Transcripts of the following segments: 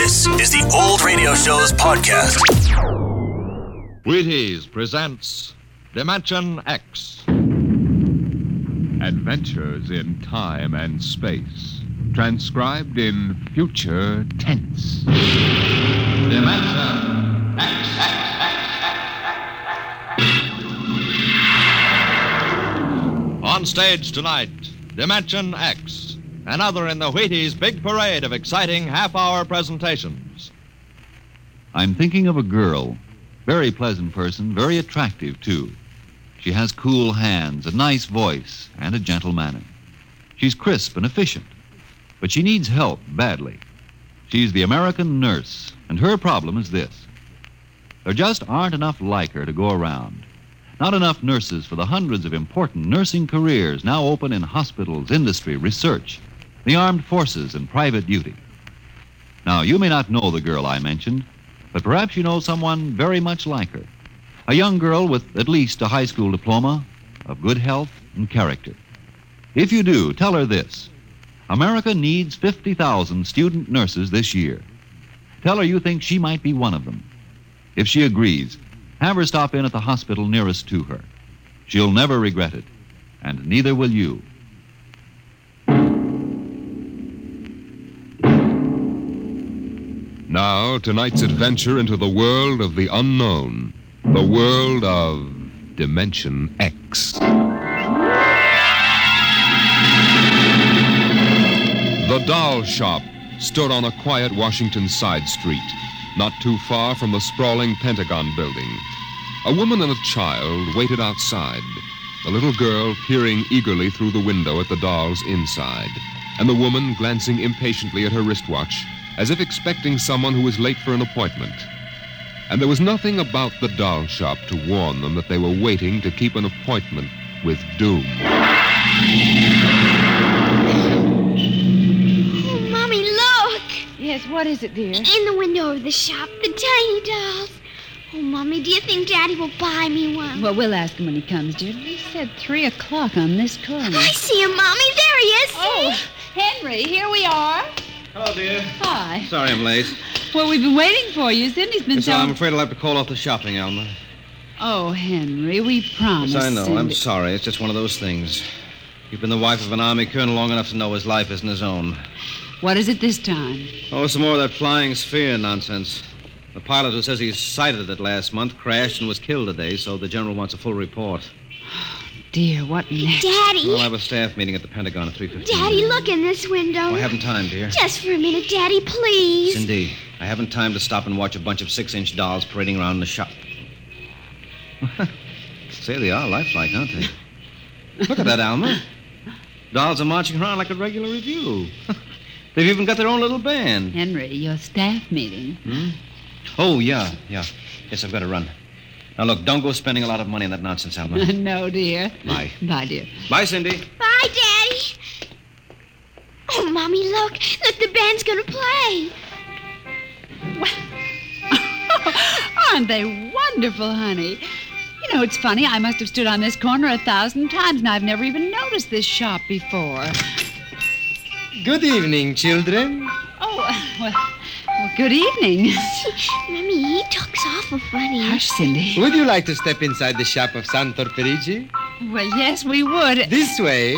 This is the Old Radio Show's podcast. Wheaties presents Dimension X. Adventures in time and space. Transcribed in future tense. Dimension X. On stage tonight, Dimension X. Another in the Wheaties' big parade of exciting half-hour presentations. I'm thinking of a girl. Very pleasant person, very attractive, too. She has cool hands, a nice voice, and a gentle manner. She's crisp and efficient, but she needs help badly. She's the American nurse, and her problem is this. There just aren't enough like her to go around. Not enough nurses for the hundreds of important nursing careers now open in hospitals, industry, research, the armed forces, and private duty. Now, you may not know the girl I mentioned, but perhaps you know someone very much like her. A young girl with at least a high school diploma, of good health and character. If you do, tell her this. America needs 50,000 student nurses this year. Tell her you think she might be one of them. If she agrees, have her stop in at the hospital nearest to her. She'll never regret it, and neither will you. Now, tonight's adventure into the world of the unknown. The world of Dimension X. The doll shop stood on a quiet Washington side street, not too far from the sprawling Pentagon building. A woman and a child waited outside, the little girl peering eagerly through the window at the dolls inside, and the woman glancing impatiently at her wristwatch, as if expecting someone who was late for an appointment. And there was nothing about the doll shop to warn them that they were waiting to keep an appointment with doom. Oh, Mommy, look! Yes, what is it, dear? In the window of the shop, the tiny dolls. Oh, Mommy, do you think Daddy will buy me one? Well, we'll ask him when he comes, dear. He said 3 o'clock on this corner. I see him, Mommy. There he is. Oh, Henry, here we are. Hello, dear. Hi. Sorry I'm late. Well, we've been waiting for you. Cindy's been Yes, so... I'm afraid I'll have to call off the shopping, Alma. Oh, Henry, we promised. Yes, I know. Cindy. I'm sorry. It's just one of those things. You've been the wife of an Army colonel long enough to know his life isn't his own. What is it this time? Oh, some more of that flying sphere nonsense. The pilot who says he sighted it last month crashed and was killed today, so the general wants a full report. Dear, what next? Daddy. We'll have a staff meeting at the Pentagon at 3:15. Daddy, look in this window. Oh, I haven't time, dear. Just for a minute, Daddy, please. Cindy, I haven't time to stop and watch a bunch of 6-inch dolls parading around in the shop. Say, they are lifelike, aren't they? Look at that, Alma. Dolls are marching around like a regular review. They've even got their own little band. Henry, your staff meeting. Oh, yeah. Yes, I've got to run. Now, look, don't go spending a lot of money on that nonsense, Alma. No, dear. Bye. Bye, dear. Bye, Cindy. Bye, Daddy. Oh, Mommy, look. Look, the band's going to play. Aren't they wonderful, honey? You know, it's funny. I must have stood on this corner 1,000 times, and I've never even noticed this shop before. Good evening, children. Oh, well, good evening. Mommy, he talks awful funny. Hush, Cindy. Would you like to step inside the shop of Santor Perigi? Well, yes, we would. This way.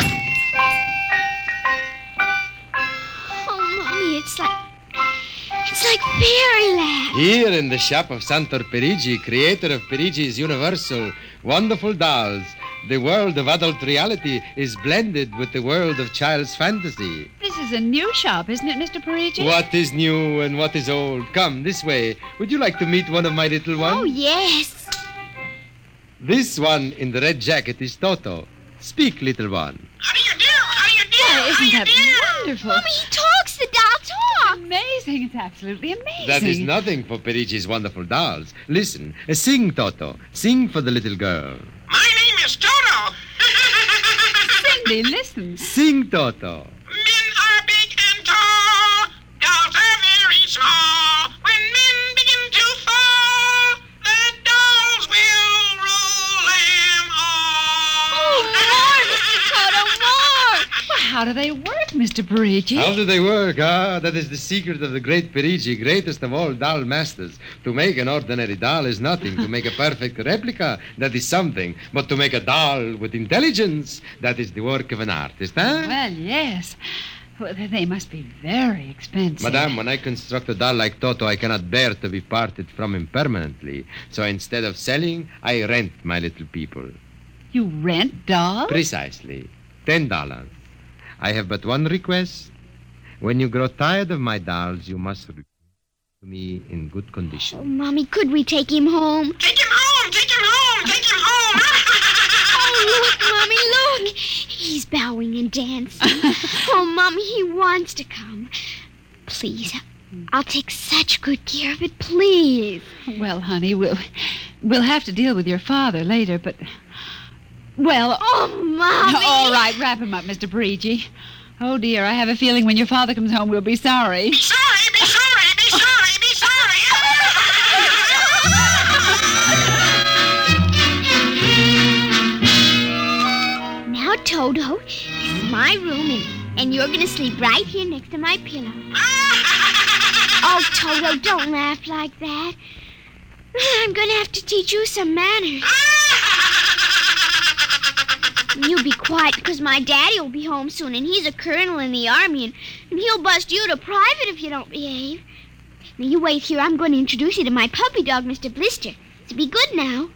Oh, Mommy, it's like fairyland. Here in the shop of Santor Perigi, creator of Perigi's Universal, wonderful dolls, the world of adult reality is blended with the world of child's fantasy. This is a new shop, isn't it, Mr. Parigi? What is new and what is old? Come, this way. Would you like to meet one of my little ones? Oh, yes. This one in the red jacket is Toto. Speak, little one. How do you do? How do you do? Oh, isn't How that do you do? wonderful? Mommy, he talks. The doll talks. Amazing. It's absolutely amazing. That is nothing for Perigi's wonderful dolls. Listen, sing, Toto. Sing for the little girl. My name is Toto. Cindy, listen. Sing, Toto. Men are big and tall. Dolls are very small. When men begin to fall, the dolls will rule them all. Oh, more, Mr. Toto, more. Well, how do they work, Mr. Mr. Parigi? How do they work? That is the secret of the great Parigi, greatest of all doll masters. To make an ordinary doll is nothing. To make a perfect replica, that is something. But to make a doll with intelligence, that is the work of an artist, huh? Well, yes. Well, they must be very expensive. Madame, when I construct a doll like Toto, I cannot bear to be parted from him permanently. So instead of selling, I rent my little people. You rent dolls? Precisely. $10. I have but one request. When you grow tired of my dolls, you must return to me in good condition. Oh, Mommy, could we take him home? Take him home! Take him home! Take him home! Oh, look, Mommy, look. He's bowing and dancing. Oh, Mommy, he wants to come. Please, I'll take such good care of it, please. Well, honey, we'll have to deal with your father later, but... Well... Oh, Mommy! All right, wrap him up, Mr. Parigi. Oh, dear, I have a feeling when your father comes home, we'll be sorry. Be sorry! Be sorry! Be sorry! Be sorry! Now, Toto, this is my room, and you're going to sleep right here next to my pillow. Oh, Toto, don't laugh like that. I'm going to have to teach you some manners. You be quiet, because my daddy will be home soon, and he's a colonel in the army, and he'll bust you to private if you don't behave. Now, you wait here. I'm going to introduce you to my puppy dog, Mr. Blister. So be good now.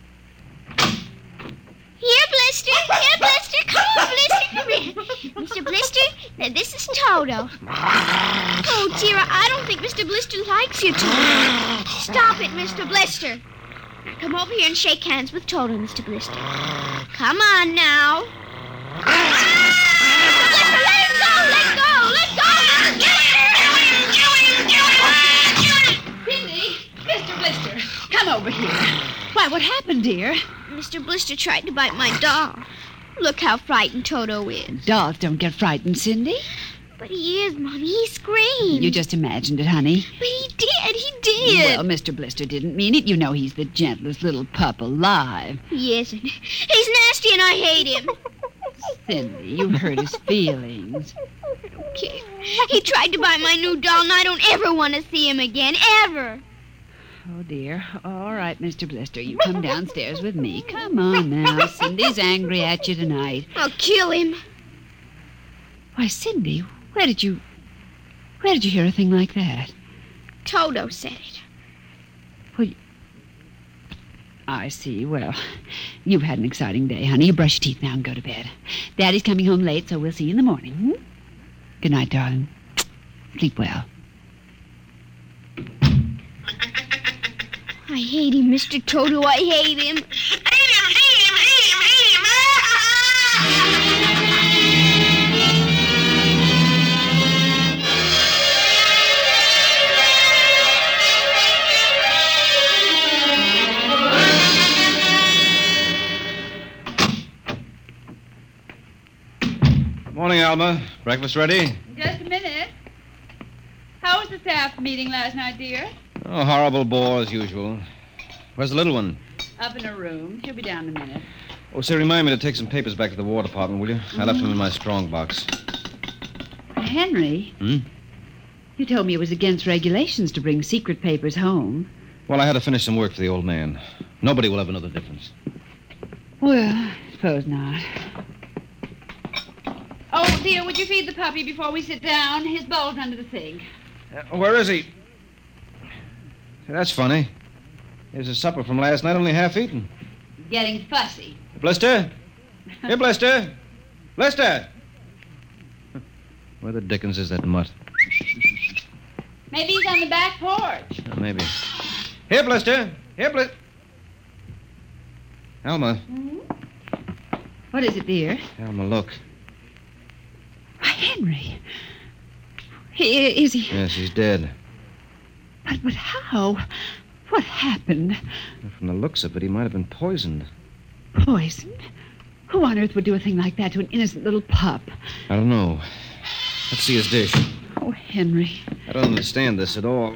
Here, Blister. Here, Blister. Come on, Blister. Come here. Mr. Blister, now this is Toto. Oh, dear, I don't think Mr. Blister likes you, Toto. Stop it, Mr. Blister. Come over here and shake hands with Toto, Mr. Blister. Come on now. Blister, let him go! Let go! Let go! Cindy, Mr. Blister, come over here. Why, what happened, dear? Mr. Blister tried to bite my doll. Look how frightened Toto is. Dolls don't get frightened, Cindy. But he is, Mommy. He screamed. You just imagined it, honey. But he did. He did. Well, Mr. Blister didn't mean it. You know he's the gentlest little pup alive. He isn't. He's nasty and I hate him. Cindy, you hurt his feelings. Okay. He tried to bite my new doll, and I don't ever want to see him again. Ever. Oh, dear. All right, Mr. Blister, you come downstairs with me. Come on now. Cindy's angry at you tonight. I'll kill him. Why, Cindy, where did you hear a thing like that? Toto said it. Well, I see. Well, you've had an exciting day, honey. You brush your teeth now and go to bed. Daddy's coming home late, so we'll see you in the morning. Hmm? Good night, darling. Sleep well. I hate him, Mr. Toto. I hate him. Hate him! Hate him! Hate him! Hate him! Morning, Alma. Breakfast ready? Just a minute. How was the staff meeting last night, dear? Oh, horrible bore as usual. Where's the little one? Up in her room. She'll be down in a minute. Oh, say, remind me to take some papers back to the War Department, will you? I left them in my strong box. Henry? You told me it was against regulations to bring secret papers home. Well, I had to finish some work for the old man. Nobody will ever know the difference. Well, I suppose not. Oh, dear, would you feed the puppy before we sit down? His bowl's under the sink. Where is he? Say, that's funny. Here's his supper from last night, only half eaten. Getting fussy. Blister? Here, Blister. Blister! Where the dickens is that mutt? Maybe he's on the back porch. Maybe. Here, Blister. Here, Blister. Alma. What is it, dear? Alma, look. Why, Henry. Is he? Yes, he's dead. But how? What happened? From the looks of it, he might have been poisoned. Poisoned? Who on earth would do a thing like that to an innocent little pup? I don't know. Let's see his dish. Oh, Henry. I don't understand this at all.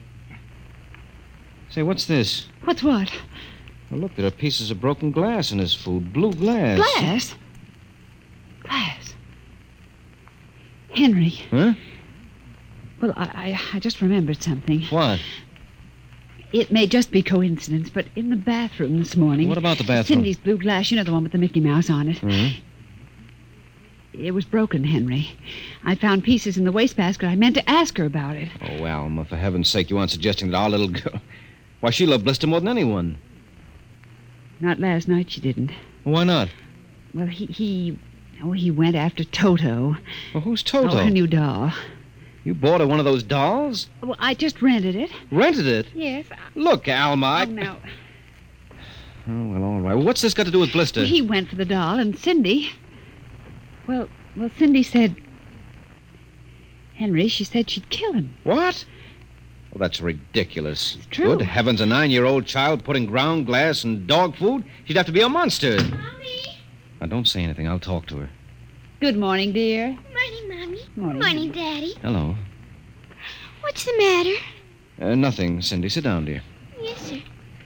Say, what's this? What's what? Well, look, there are pieces of broken glass in his food. Blue glass. Glass? Glass? Henry. Huh? Well, I just remembered something. What? It may just be coincidence, but in the bathroom this morning... What about the bathroom? Cindy's blue glass, you know, the one with the Mickey Mouse on it. Mm-hmm. It was broken, Henry. I found pieces in the wastebasket. I meant to ask her about it. Oh, Alma, for heaven's sake, you aren't suggesting that our little girl... Why, she loved Blister more than anyone. Not last night, she didn't. Why not? Well, he went after Toto. Well, who's Toto? Oh, her new doll. You bought her one of those dolls? Well, I just rented it. Rented it? Yes. Look, Alma, Oh, no. Oh, well, all right. What's this got to do with Blister? He went for the doll, and Cindy... Well, Cindy said... Henry, she said she'd kill him. What? Well, that's ridiculous. It's true. Good heavens, a 9-year-old child putting ground glass and dog food? She'd have to be a monster. Mommy. Now, don't say anything. I'll talk to her. Good morning, dear. Morning, Mommy. Morning. Daddy. Hello. What's the matter? Nothing, Cindy. Sit down, dear. Yes, sir.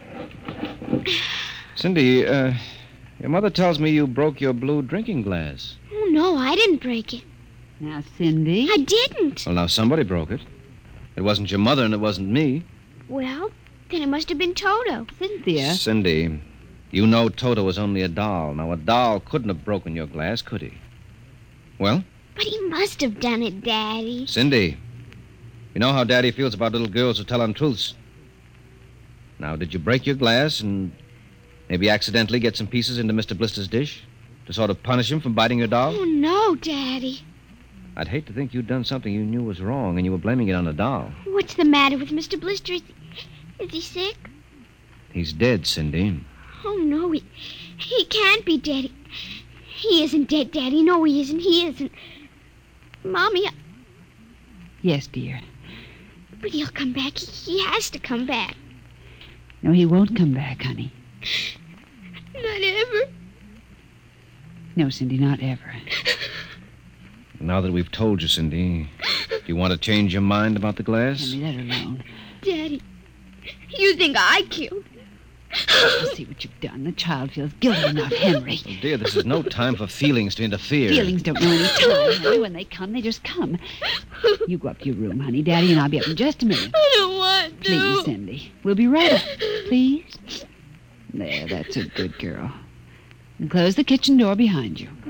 Cindy, your mother tells me you broke your blue drinking glass. Oh, no, I didn't break it. Now, Cindy. I didn't. Well, now somebody broke it. It wasn't your mother and it wasn't me. Well, then it must have been Toto. Cynthia. Cindy, you know Toto was only a doll. Now, a doll couldn't have broken your glass, could he? Well? But he must have done it, Daddy. Cindy, you know how Daddy feels about little girls who tell untruths. Now, did you break your glass and maybe accidentally get some pieces into Mr. Blister's dish to sort of punish him for biting your doll? Oh, no, Daddy. I'd hate to think you'd done something you knew was wrong and you were blaming it on the doll. What's the matter with Mr. Blister? Is he sick? He's dead, Cindy. Oh, no, he can't be dead. He isn't dead, Daddy. No, he isn't. He isn't. Mommy, Yes, dear. but he'll come back. He has to come back. No, he won't come back, honey. Not ever. No, Cindy, not ever. Now that we've told you, Cindy, do you want to change your mind about the glass? Henry, let her alone. Daddy, you think I killed? I'll see what you've done. The child feels guilty enough, Henry. Oh, dear, this is no time for feelings to interfere. Feelings don't know any time, Henry. When they come, they just come. You go up to your room, honey. Daddy and I'll be up in just a minute. I don't want to. Please, Cindy. We'll be right up. Please. There, that's a good girl. And close the kitchen door behind you.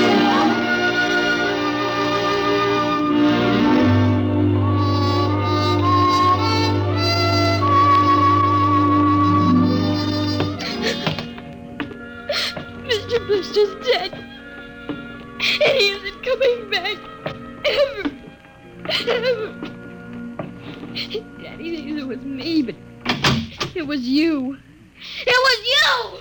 Mr. Blister's dead. And he isn't coming back. Ever. Daddy thinks it was me, but it was you. It was you!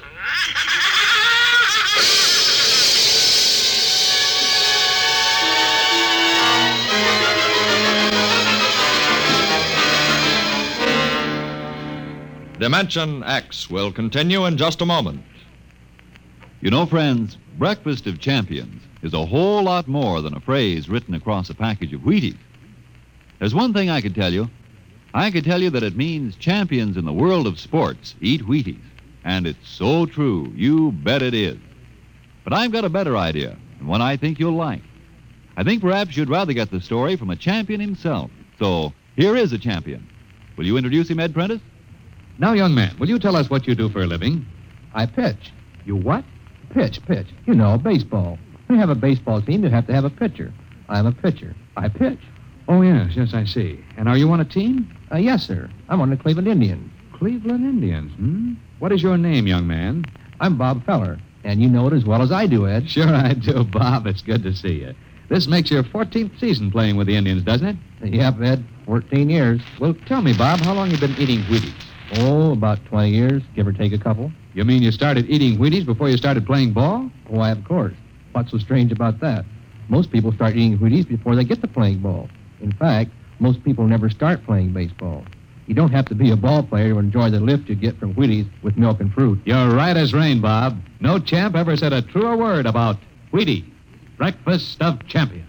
Dimension X will continue in just a moment. You know, friends, Breakfast of Champions is a whole lot more than a phrase written across a package of Wheaties. There's one thing I could tell you. I could tell you that it means champions in the world of sports eat Wheaties. And it's so true. You bet it is. But I've got a better idea, and one I think you'll like. I think perhaps you'd rather get the story from a champion himself. So here is a champion. Will you introduce him, Ed Prentice? Now, young man, will you tell us what you do for a living? I pitch. You what? Pitch. You know, baseball. To have a baseball team, you have to have a pitcher. I'm a pitcher. I pitch. Oh, yes, I see. And are you on a team? Yes, sir. I'm on the Cleveland Indians. Cleveland Indians, hmm? What is your name, young man? I'm Bob Feller, and you know it as well as I do, Ed. Sure I do, Bob. It's good to see you. This makes your 14th season playing with the Indians, doesn't it? Yep, Ed. 14 years. Well, tell me, Bob, how long you been eating Wheaties? Oh, about 20 years, give or take a couple. You mean you started eating Wheaties before you started playing ball? Why, of course. What's so strange about that? Most people start eating Wheaties before they get to playing ball. In fact, most people never start playing baseball. You don't have to be a ball player to enjoy the lift you get from Wheaties with milk and fruit. You're right as rain, Bob. No champ ever said a truer word about Wheaties, Breakfast of Champions.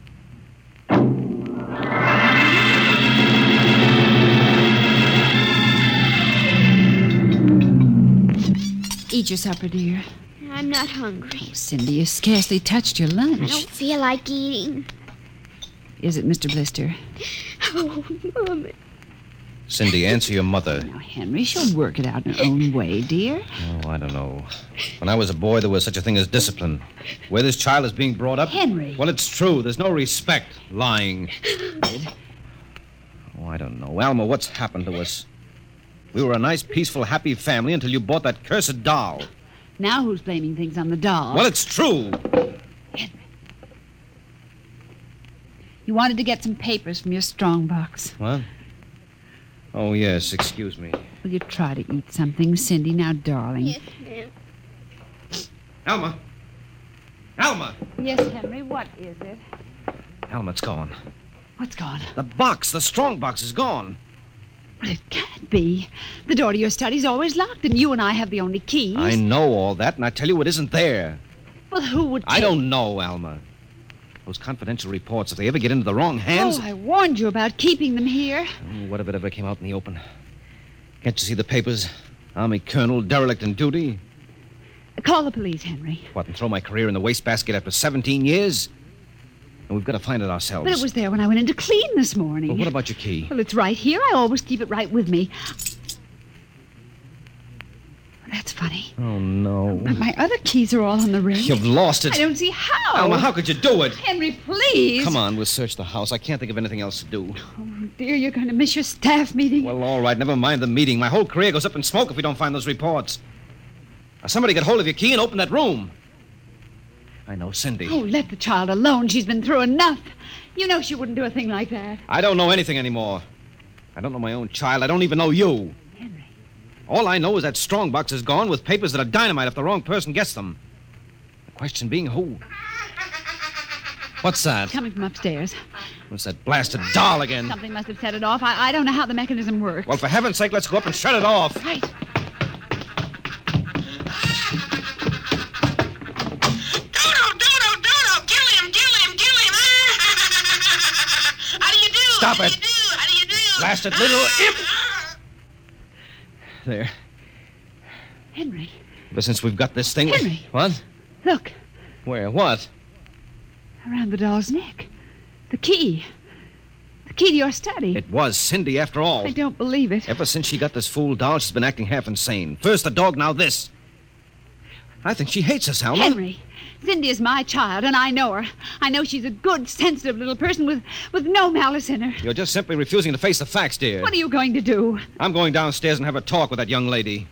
Eat your supper, dear. I'm not hungry. Oh, Cindy, you scarcely touched your lunch. I don't feel like eating. is it, Mr. Blister? Oh, Mommy. Cindy, answer your mother. Now, Henry, she'll work it out in her own way, dear. Oh, I don't know. When I was a boy, there was such a thing as discipline. Where this child is being brought up... Henry. Well, it's true. There's no respect. Lying. Oh, I don't know. Alma, what's happened to us? We were a nice, peaceful, happy family until you bought that cursed doll. Now who's blaming things on the doll? Well, it's true. Henry. You wanted to get some papers from your strongbox. What? Oh, yes. Excuse me. Will you try to eat something, Cindy? Now, darling. Yes, ma'am. Alma. Alma. Yes, Henry, what is it? Alma, it's gone. What's gone? The box, the strong box is gone. Well, it can't be. The door to your study's always locked, and you and I have the only keys. I know all that, and I tell you it isn't there. Well, who would I don't know, Alma. Those confidential reports, if they ever get into the wrong hands... Oh, I warned you about keeping them here. Oh, what if it ever came out in the open? Can't you see the papers? Army colonel, derelict in duty. Call the police, Henry. What, and throw my career in the wastebasket after 17 years? And we've got to find it ourselves. But it was there when I went in to clean this morning. Well, what about your key? Well, it's right here. I always keep it right with me. That's funny. Oh, no. But my other keys are all on the ring. You've lost it. I don't see how. Alma, how could you do it? Henry, please. Come on, we'll search the house. I can't think of anything else to do. Oh, dear, you're going to miss your staff meeting. Well, all right, never mind the meeting. My whole career goes up in smoke if we don't find those reports. Now, somebody get hold of your key and open that room. I know Cindy. Oh, let the child alone. She's been through enough. You know she wouldn't do a thing like that. I don't know anything anymore. I don't know my own child. I don't even know you. Henry. All I know is that strongbox is gone with papers that are dynamite if the wrong person gets them. The question being who? What's that? Coming from upstairs. What's that blasted doll again? Something must have set it off. I don't know how the mechanism works. Well, for heaven's sake, let's go up and shut it off. Right. Stop it. How do you do? Blasted little imp. There. Henry. Ever since we've got this thing... Henry. What? Look. Where? What? Around the doll's neck. The key. The key to your study. It was Cindy, after all. I don't believe it. Ever since she got this fool doll, she's been acting half insane. First the dog, now this. I think she hates us, Alma. Henry, Cindy is my child, and I know her. I know she's a good, sensitive little person with no malice in her. You're just simply refusing to face the facts, dear. What are you going to do? I'm going downstairs and have a talk with that young lady.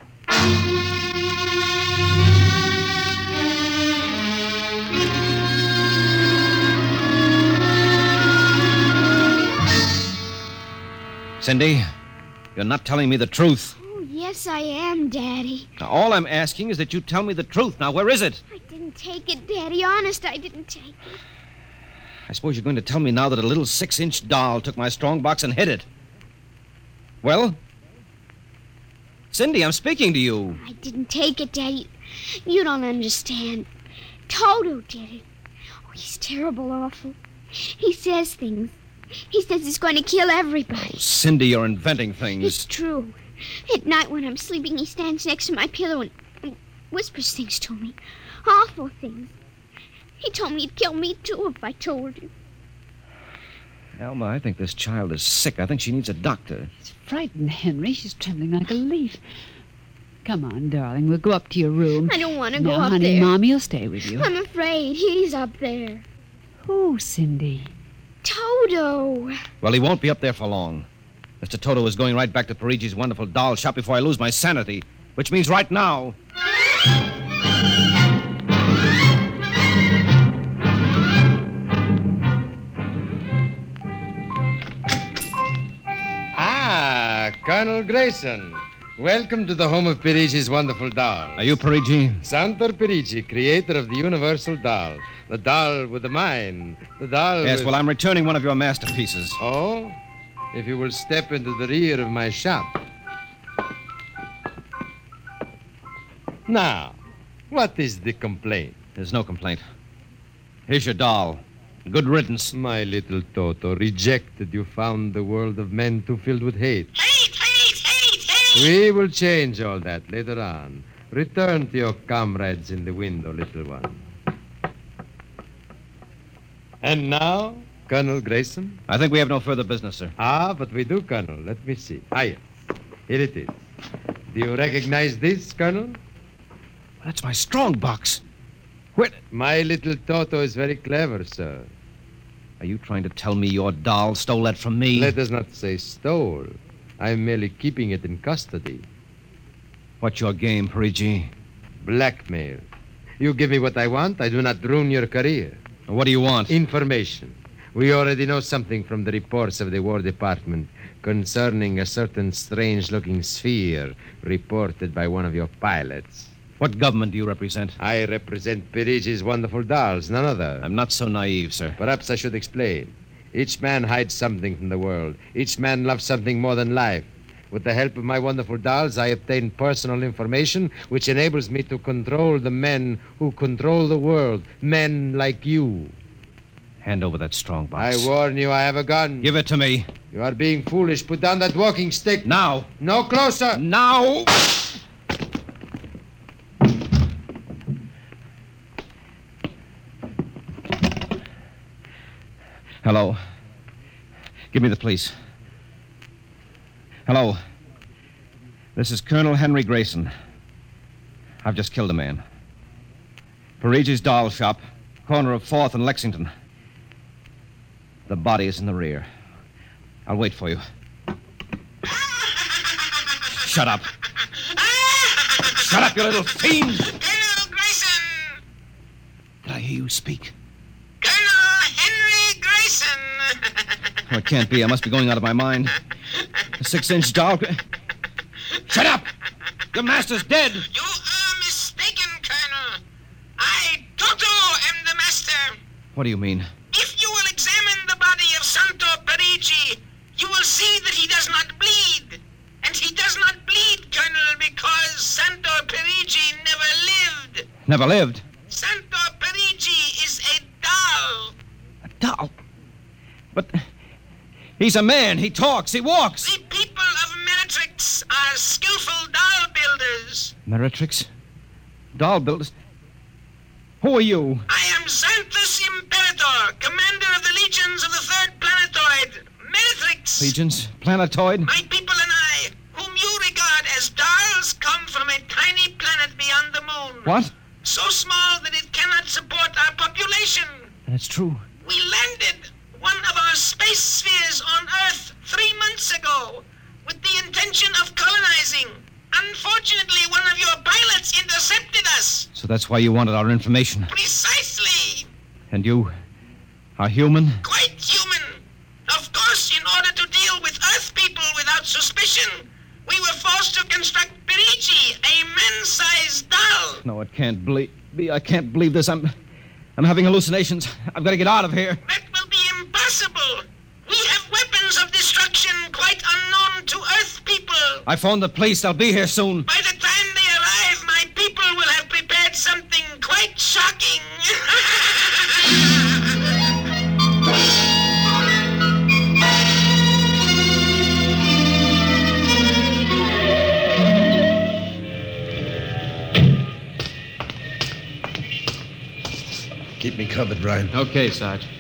Cindy, you're not telling me the truth. Oh, yes, I am, Daddy. Now, all I'm asking is that you tell me the truth. Now, where is it? I didn't take it, Daddy. Honest, I didn't take it. I suppose you're going to tell me now that a little 6-inch doll took my strongbox and hid it. Well? Cindy, I'm speaking to you. I didn't take it, Daddy. You don't understand. Toto did it. Oh, he's terrible awful. He says things. He says he's going to kill everybody. Oh, Cindy, you're inventing things. It's true. At night when I'm sleeping, he stands next to my pillow and whispers things to me. Awful things. He told me he'd kill me, too, if I told him. Alma, I think this child is sick. I think she needs a doctor. She's frightened, Henry. She's trembling like a leaf. Come on, darling. We'll go up to your room. I don't want to go now, up honey, there. Mommy will stay with you. I'm afraid. He's up there. Who, Cindy? Toto. Well, he won't be up there for long. Mr. Toto is going right back to Parigi's wonderful doll shop before I lose my sanity, which means right now. Ah, Colonel Grayson. Welcome to the home of Parigi's wonderful doll. Are you Parigi? Santor Parigi, creator of the universal doll. The doll with the mind. The doll Yes, with... well, I'm returning one of your masterpieces. Oh? If you will step into the rear of my shop. Now, what is the complaint? There's no complaint. Here's your doll. Good riddance. My little Toto, rejected, you found the world of men too filled with hate. Hate, hate, hate, hate. We will change all that later on. Return to your comrades in the window, little one. And now, Colonel Grayson? I think we have no further business, sir. Ah, but we do, Colonel. Let me see. Ah, yes. Here it is. Do you recognize this, Colonel? That's my strong box. My little Toto is very clever, sir. Are you trying to tell me your doll stole that from me? Let us not say stole. I'm merely keeping it in custody. What's your game, Parigi? Blackmail. You give me what I want, I do not ruin your career. What do you want? Information. We already know something from the reports of the War Department concerning a certain strange-looking sphere reported by one of your pilots. What government do you represent? I represent Perigi's wonderful dolls, none other. I'm not so naive, sir. Perhaps I should explain. Each man hides something from the world. Each man loves something more than life. With the help of my wonderful dolls, I obtain personal information which enables me to control the men who control the world. Men like you. Hand over that strong box. I warn you, I have a gun. Give it to me. You are being foolish. Put down that walking stick. Now. No closer. Now. Hello. Give me the police. Hello. This is Colonel Henry Grayson. I've just killed a man. Perigi's doll shop, corner of 4th and Lexington. The body is in the rear. I'll wait for you. Shut up. Shut up, you little fiend! Colonel Grayson! Did I hear you speak? Colonel Henry Grayson! Oh, it can't be. I must be going out of my mind. A 6-inch doll. Shut up! Your master's dead! You are mistaken, Colonel. I, Toto, am the master. What do you mean? If you will examine the body of Santo Parigi, you will see that he does not bleed. And he does not bleed, Colonel, because Santo Parigi never lived. Never lived? Santo Parigi is a doll. A doll? But he's a man. He talks. He walks. The people of Meritrix are skillful doll builders. Meritrix? Doll builders? Who are you? I am Xanthus Imperator, commander of the legions of the 3rd planetoid, Meritrix. Legions? Planetoid? My people and I, whom you regard as dolls, come from a tiny planet beyond the moon. What? So small that it cannot support our population. That's true. We landed one of our space spheres on Earth 3 months ago with the intention of colonizing. Unfortunately, one of your pilots intercepted us. So that's why you wanted our information. Precisely. And you are human? Quite human. Of course, in order to deal with Earth people without suspicion, we were forced to construct Perigi, a man-sized doll. No, it can't be. I can't believe this. I'm having hallucinations. I've got to get out of here. That will be impossible. We have weapons of destruction quite unknown to Earth people. I phoned the police. They'll be here soon. By the time they arrive, my people will have prepared something quite shocking. Keep me covered, Ryan. Okay, Sarge.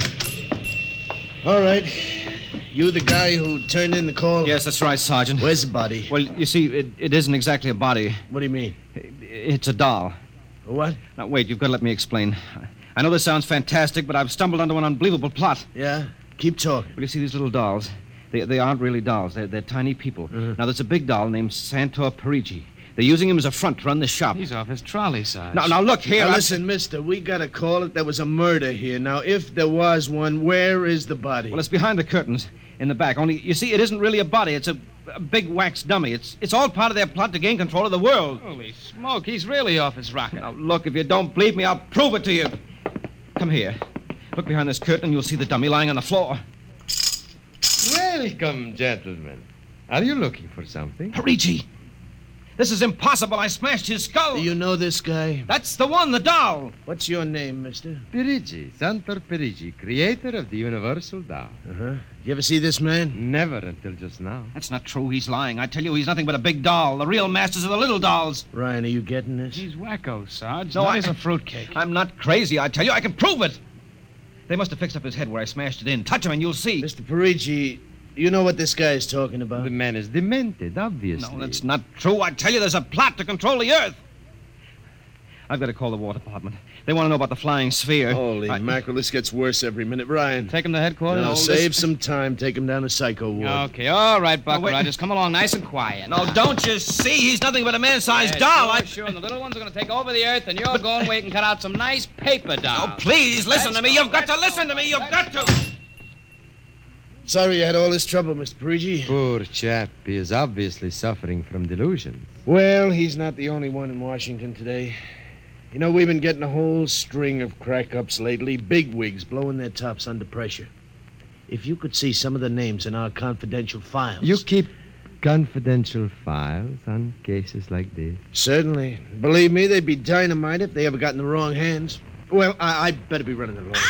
All right. You the guy who turned in the call? Yes, that's right, Sergeant. Where's the body? Well, you see, it isn't exactly a body. What do you mean? It's a doll. What? Now, wait, you've got to let me explain. I know this sounds fantastic, but I've stumbled onto an unbelievable plot. Yeah? Keep talking. Well, you see, these little dolls, they aren't really dolls. They're tiny people. Now, there's a big doll named Santor Parigi. They're using him as a front to run the shop. He's off his trolley, Sarge. Now, look here. Now, listen, mister, we got to call it. There was a murder here. Now, if there was one, where is the body? Well, it's behind the curtains in the back. Only, you see, it isn't really a body. It's a big wax dummy. It's all part of their plot to gain control of the world. Holy smoke, he's really off his rocker. Now, look, if you don't believe me, I'll prove it to you. Come here. Look behind this curtain and you'll see the dummy lying on the floor. Welcome, gentlemen. Are you looking for something? Parigi! This is impossible. I smashed his skull. Do you know this guy? That's the one, the doll. What's your name, mister? Perigi, Santor Perigi, creator of the Universal Doll. Uh-huh. You ever see this man? Never until just now. That's not true. He's lying. I tell you, he's nothing but a big doll. The real masters are the little dolls. Ryan, are you getting this? He's wacko, Sarge. No, Not as a fruitcake. I'm not crazy. I tell you, I can prove it. They must have fixed up his head where I smashed it in. Touch him and you'll see. Mr. Parigi, you know what this guy is talking about? The man is demented, obviously. No, that's not true. I tell you, there's a plot to control the Earth. I've got to call the War Department. They want to know about the flying sphere. Holy mackerel, this gets worse every minute. Ryan. Take him to headquarters? No, save some time. Take him down to Psycho Ward. Okay, all right, Buck Rogers. Come along nice and quiet. No, don't you see? He's nothing but a man-sized doll. Sure, and the little ones are going to take over the Earth, and you'll go and wait and cut out some nice paper dolls. Oh, please, listen to me. You've got to listen to me. You've got to. Sorry you had all this trouble, Mr. Parigi. Poor chap. He is obviously suffering from delusions. Well, he's not the only one in Washington today. You know, we've been getting a whole string of crack-ups lately, bigwigs blowing their tops under pressure. If you could see some of the names in our confidential files... You keep confidential files on cases like this? Certainly. Believe me, they'd be dynamite if they ever got in the wrong hands. Well, I better be running along.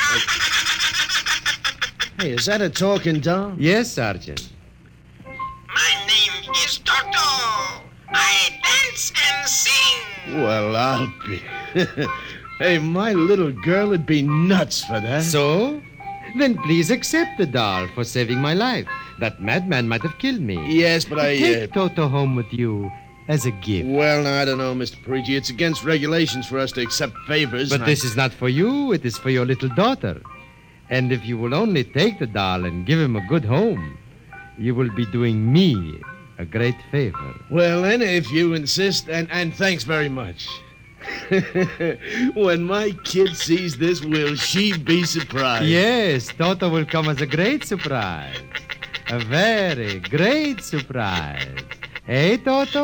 Hey, is that a talking doll? Yes, Sergeant. My name is Toto. I dance and sing. Well, I'll be... Hey, my little girl would be nuts for that. So? Then please accept the doll for saving my life. That madman might have killed me. Yes, but Take Toto home with you as a gift. Well, I don't know, Mr. Parigi. It's against regulations for us to accept favors. But this is not for you. It is for your little daughter. And if you will only take the doll and give him a good home, you will be doing me a great favor. Well, then, if you insist, and thanks very much. When my kid sees this, will she be surprised? Yes, Toto will come as a great surprise. A very great surprise. Hey, Toto?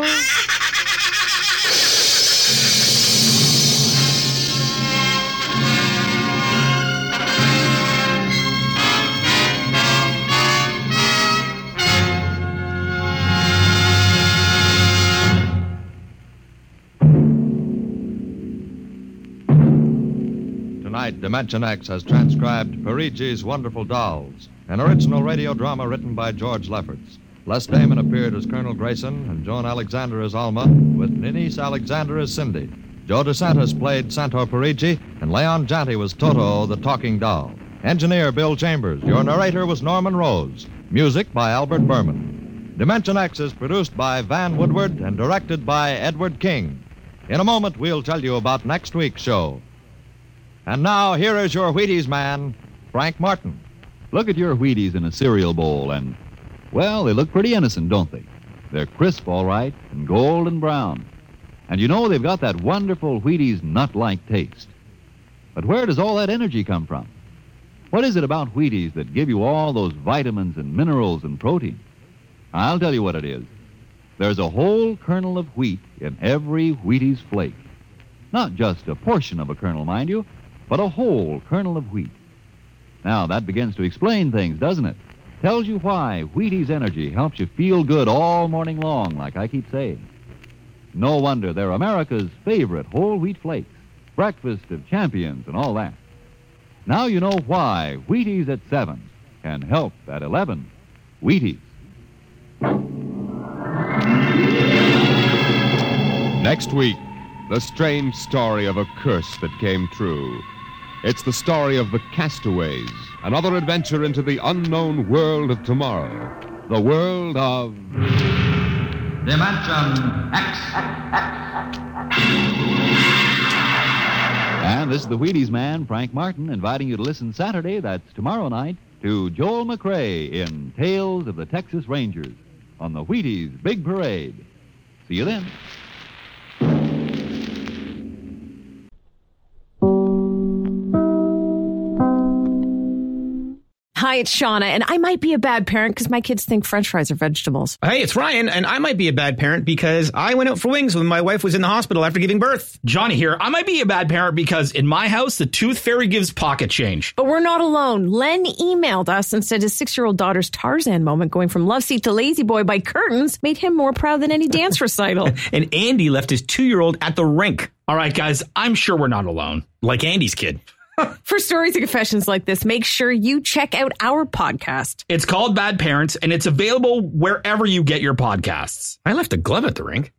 Tonight, Dimension X has transcribed Parigi's Wonderful Dolls, an original radio drama written by George Lefferts. Les Damon appeared as Colonel Grayson and Joan Alexander as Alma, with Ninice Alexander as Cindy. Joe DeSantis played Santor Parigi, and Leon Janty was Toto, the talking doll. Engineer Bill Chambers. Your narrator was Norman Rose. Music by Albert Berman. Dimension X is produced by Van Woodward and directed by Edward King. In a moment, we'll tell you about next week's show. And now, here is your Wheaties man, Frank Martin. Look at your Wheaties in a cereal bowl and, well, they look pretty innocent, don't they? They're crisp, all right, and golden brown. And you know they've got that wonderful Wheaties nut-like taste. But where does all that energy come from? What is it about Wheaties that give you all those vitamins and minerals and protein? I'll tell you what it is. There's a whole kernel of wheat in every Wheaties flake. Not just a portion of a kernel, mind you, but a whole kernel of wheat. Now, that begins to explain things, doesn't it? Tells you why Wheaties Energy helps you feel good all morning long, like I keep saying. No wonder they're America's favorite whole wheat flakes, breakfast of champions and all that. Now you know why Wheaties at 7 can help at 11. Wheaties. Next week, the strange story of a curse that came true. It's the story of the Castaways, another adventure into the unknown world of tomorrow, the world of... Dimension X. And this is the Wheaties man, Frank Martin, inviting you to listen Saturday, that's tomorrow night, to Joel McRae in Tales of the Texas Rangers on the Wheaties Big Parade. See you then. Hi, it's Shauna, and I might be a bad parent because my kids think French fries are vegetables. Hey, it's Ryan, and I might be a bad parent because I went out for wings when my wife was in the hospital after giving birth. Johnny here. I might be a bad parent because in my house, the tooth fairy gives pocket change. But we're not alone. Len emailed us and said his 6-year-old daughter's Tarzan moment going from love seat to lazy boy by curtains made him more proud than any dance recital. And Andy left his 2-year-old at the rink. All right, guys, I'm sure we're not alone. Like Andy's kid. For stories and confessions like this, make sure you check out our podcast. It's called Bad Parents, and it's available wherever you get your podcasts. I left a glove at the rink.